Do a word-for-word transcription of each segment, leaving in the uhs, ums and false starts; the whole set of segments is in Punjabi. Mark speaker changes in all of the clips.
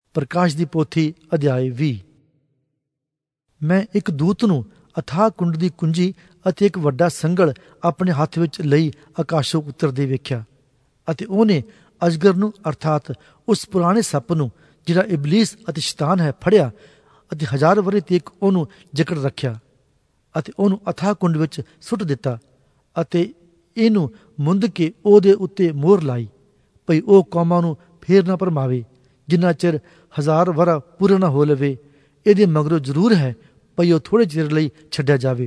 Speaker 1: ਪ੍ਰਕਾਸ਼ ਦੀ ਪੋਥੀ ਅਧਿਆਇ ਵੀਹ। ਮੈਂ ਇੱਕ ਦੂਤ ਨੂੰ ਅਥਾਹ ਕੁੰਡ ਦੀ ਕੁੰਜੀ ਅਤੇ ਇੱਕ ਵੱਡਾ ਸੰਗਲ ਆਪਣੇ ਹੱਥ ਵਿੱਚ ਲਈ ਆਕਾਸ਼ੋਂ ਉਤਰਦੇ ਵੇਖਿਆ, ਅਤੇ ਉਹਨੇ ਅਜਗਰ ਨੂੰ ਅਰਥਾਤ ਉਸ ਪੁਰਾਣੇ ਸੱਪ ਨੂੰ ਜਿਹੜਾ ਇਬਲੀਸ ਅਤੇ ਸ਼ੈਤਾਨ ਹੈ ਫੜਿਆ ਅਤੇ ਹਜ਼ਾਰ ਵਰ੍ਹੇ ਤੀਕ ਉਹਨੂੰ ਜਕੜ ਰੱਖਿਆ ਅਤੇ ਉਹਨੂੰ ਅਥਾਹ ਕੁੰਡ ਵਿੱਚ ਸੁੱਟ ਦਿੱਤਾ ਅਤੇ ਇਹਨੂੰ ਮੁੰਦ ਕੇ ਉਹਦੇ ਉੱਤੇ ਮੋਹਰ ਲਾਈ ਭਈ ਉਹ ਕੌਮਾਂ ਨੂੰ ਫੇਰ ਨਾ ਭਰਮਾਵੇ, ਜਿੰਨਾ ਚਿਰ ਹਜ਼ਾਰ ਵਰ੍ਹਾ ਪੂਰਾ ਨਾ ਹੋ ਲਵੇ। ਇਹਦੇ ਮਗਰੋਂ ਜ਼ਰੂਰ ਹੈ ਭਈ ਉਹ ਥੋੜ੍ਹੇ ਚਿਰ ਲਈ ਛੱਡਿਆ ਜਾਵੇ।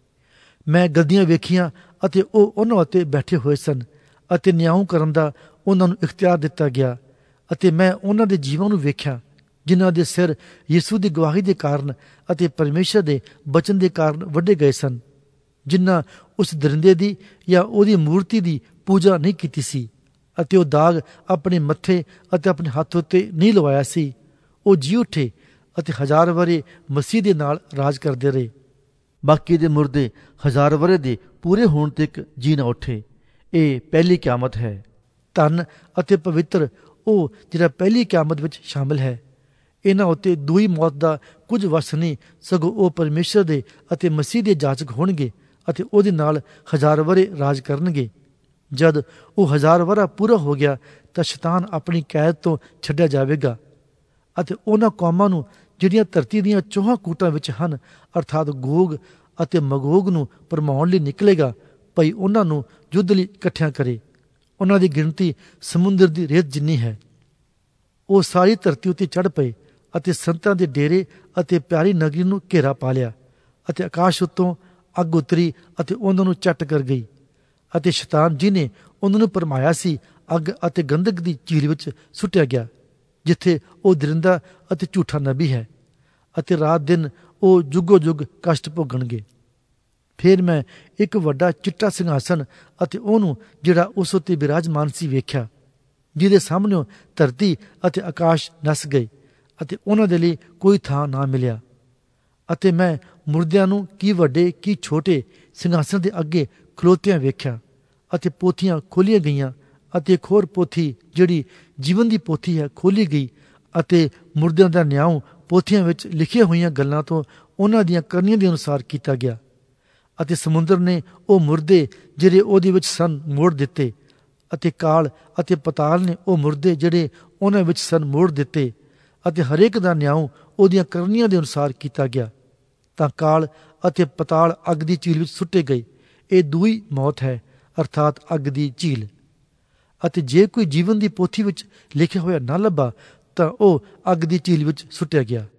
Speaker 1: ਮੈਂ ਗੱਦੀਆਂ ਵੇਖੀਆਂ ਅਤੇ ਉਹ ਉਹਨਾਂ ਉੱਤੇ ਬੈਠੇ ਹੋਏ ਸਨ ਅਤੇ ਨਿਆਂ ਕਰਨ ਦਾ ਉਹਨਾਂ ਨੂੰ ਇਖਤਿਆਰ ਦਿੱਤਾ ਗਿਆ, ਅਤੇ ਮੈਂ ਉਹਨਾਂ ਦੇ ਜੀਵਾਂ ਨੂੰ ਵੇਖਿਆ ਜਿਨ੍ਹਾਂ ਦੇ ਸਿਰ ਯਿਸੂ ਦੀ ਗਵਾਹੀ ਦੇ ਕਾਰਨ ਅਤੇ ਪਰਮੇਸ਼ਰ ਦੇ ਬਚਨ ਦੇ ਕਾਰਨ ਵੱਢੇ ਗਏ ਸਨ, ਜਿਨ੍ਹਾਂ ਉਸ ਦਰਿੰਦੇ ਦੀ ਜਾਂ ਉਹਦੀ ਮੂਰਤੀ ਦੀ ਪੂਜਾ ਨਹੀਂ ਕੀਤੀ ਸੀ ਅਤੇ ਉਹ ਦਾਗ ਆਪਣੇ ਮੱਥੇ ਅਤੇ ਆਪਣੇ ਹੱਥ ਉੱਤੇ ਨਹੀਂ ਲਵਾਇਆ ਸੀ। ਉਹ ਜੀ ਉੱਠੇ ਅਤੇ ਹਜ਼ਾਰ ਵਰ੍ਹੇ ਮਸੀਹ ਦੇ ਨਾਲ ਰਾਜ ਕਰਦੇ ਰਹੇ। ਬਾਕੀ ਦੇ ਮੁਰਦੇ ਹਜ਼ਾਰ ਵਰ੍ਹੇ ਦੇ ਪੂਰੇ ਹੋਣ ਤੱਕ ਜੀ ਨਾ ਉੱਠੇ। ਇਹ ਪਹਿਲੀ ਕਿਆਮਤ ਹੈ। ਧਨ ਅਤੇ ਪਵਿੱਤਰ ਉਹ ਜਿਹੜਾ ਪਹਿਲੀ ਕਿਆਮਤ ਵਿੱਚ ਸ਼ਾਮਿਲ ਹੈ। ਇਹਨਾਂ ਉੱਤੇ ਦੂਈ ਮੌਤ ਦਾ ਕੁਝ ਵਸ ਨਹੀਂ, ਸਗੋਂ ਉਹ ਪਰਮੇਸ਼ਰ ਦੇ ਅਤੇ ਮਸੀਹ ਦੇ ਜਾਚਕ ਹੋਣਗੇ ਅਤੇ ਉਹਦੇ ਨਾਲ ਹਜ਼ਾਰ ਵਰ੍ਹੇ ਰਾਜ ਕਰਨਗੇ। ਜਦ ਉਹ ਹਜ਼ਾਰ ਵਰ੍ਹਾ ਪੂਰਾ ਹੋ ਗਿਆ ਤਾਂ ਸ਼ੈਤਾਨ ਆਪਣੀ ਕੈਦ ਤੋਂ ਛੱਡਿਆ ਜਾਵੇਗਾ ਅਤੇ ਉਹਨਾਂ ਕੌਮਾਂ ਨੂੰ ਜਿਹੜੀਆਂ ਧਰਤੀ ਦੀਆਂ ਚੌਹਾਂ ਕੂਟਾਂ ਵਿੱਚ ਹਨ ਅਰਥਾਤ ਗੋਗ ਅਤੇ ਮਗੋਗ ਨੂੰ ਭਰਮਾਉਣ ਲਈ ਨਿਕਲੇਗਾ ਭਈ ਉਹਨਾਂ ਨੂੰ ਯੁੱਧ ਲਈ ਇਕੱਠਿਆਂ ਕਰੇ। ਉਹਨਾਂ ਦੀ ਗਿਣਤੀ ਸਮੁੰਦਰ ਦੀ ਰੇਤ ਜਿੰਨੀ ਹੈ। ਉਹ ਸਾਰੀ ਧਰਤੀ ਉੱਤੇ ਚੜ੍ਹ ਪਏ ਅਤੇ ਸੰਤਾਂ ਦੇ ਡੇਰੇ ਅਤੇ ਪਿਆਰੀ ਨਗਰੀ ਨੂੰ ਘੇਰਾ ਪਾ ਲਿਆ ਅਤੇ ਆਕਾਸ਼ ਉੱਤੋਂ ਅੱਗ ਉਤਰੀ ਅਤੇ ਉਹਨਾਂ ਨੂੰ ਚੱਟ ਕਰ ਗਈ ਅਤੇ ਸ਼ੈਤਾਨ ਜਿਹਨੇ ਉਹਨਾਂ ਨੂੰ ਭਰਮਾਇਆ ਸੀ ਅੱਗ ਅਤੇ ਗੰਧਕ ਦੀ ਝੀਲ ਵਿੱਚ ਸੁੱਟਿਆ ਗਿਆ, ਜਿੱਥੇ ਉਹ ਦਰਿੰਦਾ ਅਤੇ ਝੂਠਾ ਨਬੀ ਹੈ, ਅਤੇ ਰਾਤ ਦਿਨ ਉਹ ਜੁਗੋ ਜੁਗ ਕਸ਼ਟ ਭੋਗਣਗੇ। ਫਿਰ ਮੈਂ ਇੱਕ ਵੱਡਾ ਚਿੱਟਾ ਸਿੰਘਾਸਨ ਅਤੇ ਉਹਨੂੰ ਜਿਹੜਾ ਉਸ ਉੱਤੇ ਬਿਰਾਜਮਾਨ ਸੀ ਵੇਖਿਆ, ਜਿਹਦੇ ਸਾਹਮਣੇ ਧਰਤੀ ਅਤੇ ਆਕਾਸ਼ ਨੱਸ ਗਏ ਅਤੇ ਉਹਨਾਂ ਦੇ ਲਈ ਕੋਈ ਥਾਂ ਨਾ ਮਿਲਿਆ। ਅਤੇ ਮੈਂ ਮੁਰਦਿਆਂ ਨੂੰ ਕੀ ਵੱਡੇ ਕੀ ਛੋਟੇ ਸਿੰਘਾਸਨ ਦੇ ਅੱਗੇ ਖਲੋਤਿਆਂ ਵੇਖਿਆ ਅਤੇ ਪੋਥੀਆਂ ਖੋਲੀਆਂ ਗਈਆਂ ਅਤੇ ਇੱਕ ਹੋਰ ਪੋਥੀ ਜਿਹੜੀ ਜੀਵਨ ਦੀ ਪੋਥੀ ਹੈ ਖੋਲੀ ਗਈ ਅਤੇ ਮੁਰਦਿਆਂ ਦਾ ਨਿਆਂ ਪੋਥੀਆਂ ਵਿੱਚ ਲਿਖੀਆਂ ਹੋਈਆਂ ਗੱਲਾਂ ਤੋਂ ਉਹਨਾਂ ਦੀਆਂ ਕਰਨੀਆਂ ਦੇ ਅਨੁਸਾਰ ਕੀਤਾ ਗਿਆ। ਅਤੇ ਸਮੁੰਦਰ ਨੇ ਉਹ ਮੁਰਦੇ ਜਿਹੜੇ ਉਹਦੇ ਵਿੱਚ ਸਨ ਮੋੜ ਦਿੱਤੇ, ਅਤੇ ਕਾਲ ਅਤੇ ਪਤਾਲ ਨੇ ਉਹ ਮੁਰਦੇ ਜਿਹੜੇ ਉਹਨਾਂ ਵਿੱਚ ਸਨ ਮੋੜ ਦਿੱਤੇ, ਅਤੇ ਹਰੇਕ ਦਾ ਨਿਆਂ ਉਹਦੀਆਂ ਕਰਨੀਆਂ ਦੇ ਅਨੁਸਾਰ ਕੀਤਾ ਗਿਆ। ਤਾਂ ਕਾਲ ਅਤੇ ਪਤਾਲ ਅੱਗ ਦੀ ਝੀਲ ਵਿੱਚ ਸੁੱਟੇ ਗਏ। ਇਹ ਦੂਈ ਮੌਤ ਹੈ ਅਰਥਾਤ ਅੱਗ ਦੀ ਝੀਲ। ਅਤੇ ਜੇ ਕੋਈ ਜੀਵਨ ਦੀ ਪੋਥੀ ਵਿੱਚ ਲਿਖਿਆ ਹੋਇਆ ਨਾ ਲੱਭਾ ਤਾਂ ਉਹ ਅੱਗ ਦੀ ਝੀਲ ਵਿੱਚ ਸੁੱਟਿਆ ਗਿਆ।